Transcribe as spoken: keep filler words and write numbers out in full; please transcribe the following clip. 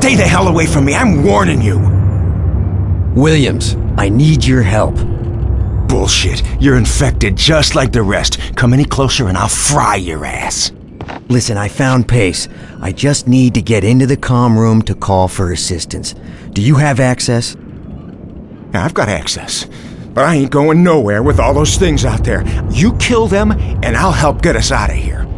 Stay the hell away from me, I'm warning you! Williams, I need your help. Bullshit. You're infected just like the rest. Come any closer and I'll fry your ass. Listen, I found Pace. I just need to get into the comm room to call for assistance. Do you have access? Now, I've got access, but I ain't going nowhere with all those things out there. You kill them, and I'll help get us out of here.